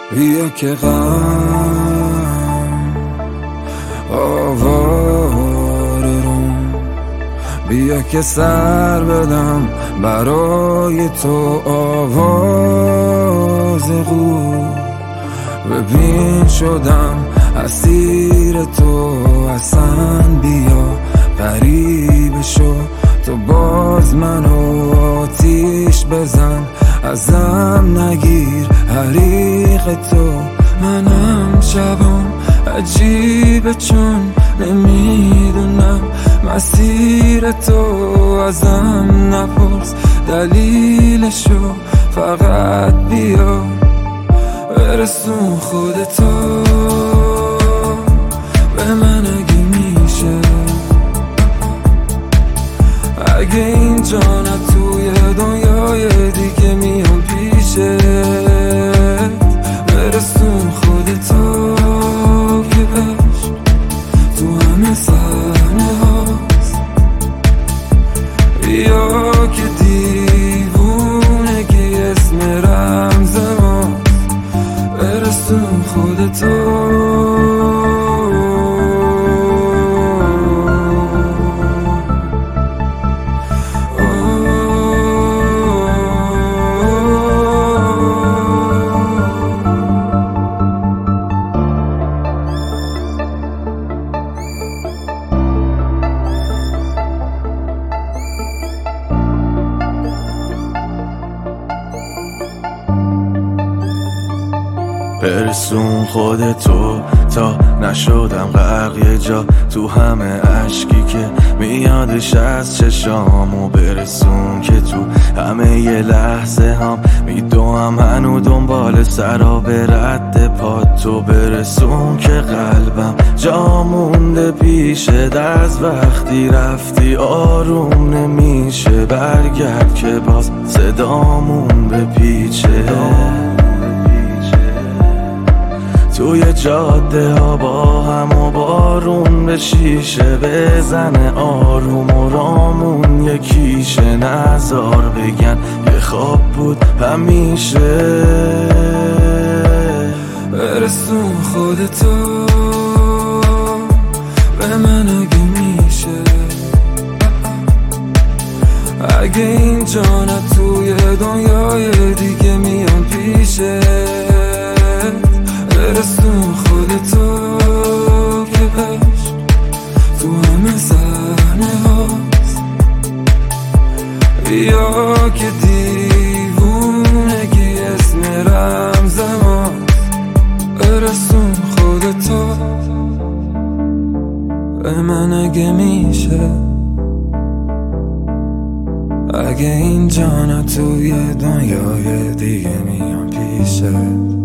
بیا که غم آواره روم، بیا که سر بدم برای تو آواز قول. ببین شدم اسیر تو، اصلا بیا غریبه شو، تو باز منو آتیش بزن، ازم نگیر حریق تو. منم شبم عجیبه چون نمیدونم مسیر تو، ازم نپرس دلیلشو، فقط بیا برسون خودتو به من اگه میشه. اگه اینجا نه توی دنیای دیگه میام پیشه، برسون خودتو که عشق تو همه صحنه هاست. بیا که دیوونگی اسم رمز ماست، برسون خودتو. برسون خودتو تا نشدم غرق یه جا تو همه عشقی که میادش از چشامو. برسون که تو همه یه لحظه هم میدوم هنو دنبال سراب رد پاتو. برسون که قلبم جا مونده پیشت، از وقتی رفتی آروم نمیشه. برگرد که باز صدامون بپیچه، توی جاده ها با هم و بارون به شیشه بزنه آروم و رامون یکیشه. نزار بگن یه خواب بود همیشه. برسون خودتو به من اگه میشه. اگه اینجا نه توی دنیای دیگه میام پیشه، برسون خودتو که عشق تو همه صحنه هاست. بیا که دیوونگی اسم رمز ماست، برسون خودتو به من اگه میشه. اگه اینجا نه توی دنیای دیگه میام پیشه.